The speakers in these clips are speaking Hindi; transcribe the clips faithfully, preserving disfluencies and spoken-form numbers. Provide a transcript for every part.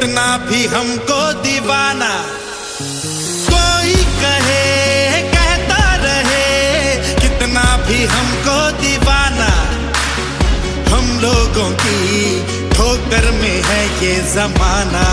कितना भी हमको दीवाना, कोई कहे कहता रहे, कितना भी हमको दीवाना, हम लोगों की ठोकर में है ये जमाना।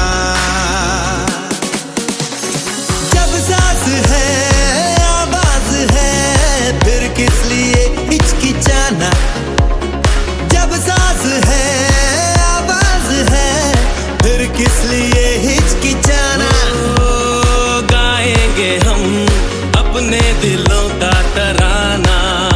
जब सांस है आवाज है, फिर किस लिए हिचकिचाना। जब सांस है आवाज है, फिर किस लिए हिचकिचाना। ओ, गाएंगे हम अपने दिलों का तराना।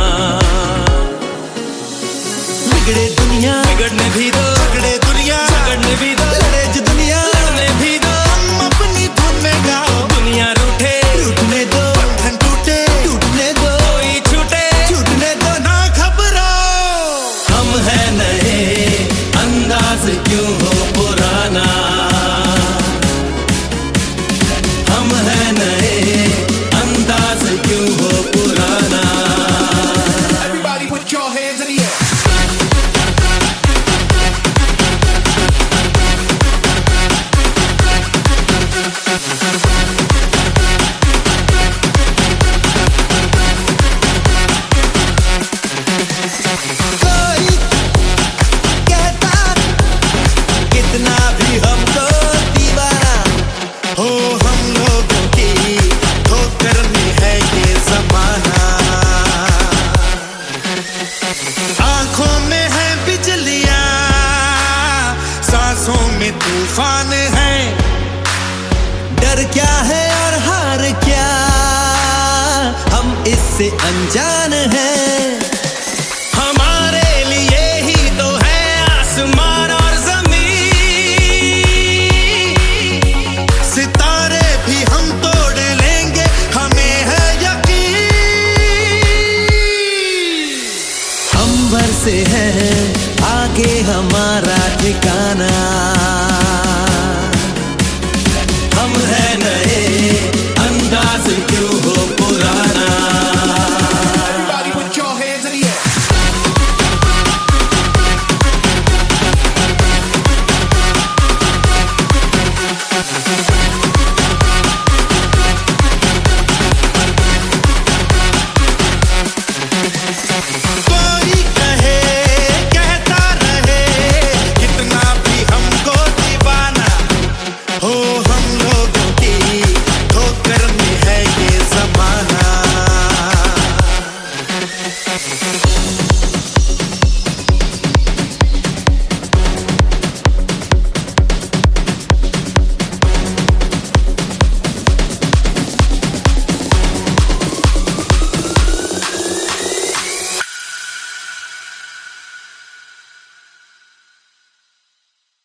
बिगड़े दुनिया बिगड़ने भी दो, झगड़े दुनिया झगड़ने भी दो, लड़े जो दुनिया लड़ने भी दो। हम अपनी धुन में गाओ, दुनिया रूठे रूठने दो, बंधन टूटे टूटने दो, कोई छूटे छूटने दो, ना घबराओ। हम है नए, अंदाज क्यों हो पुराना। हम है नए, अंदाज क्यों हो पुराना। Everybody put your hands in the air. कोई कहता कितना भी हमको दीवाना, हो हम लोगों की ठोकर में है ये जमाना। आंखों में है बिजलियां, सांसों में तूफान है। डर क्या है और हार क्या, हम इससे अनजान हैं। हमारे लिए ही तो है आसमान और जमीन, सितारे भी हम तोड़ लेंगे, हमें है यकीन। अंबर से है आगे हमारा ठिकाना।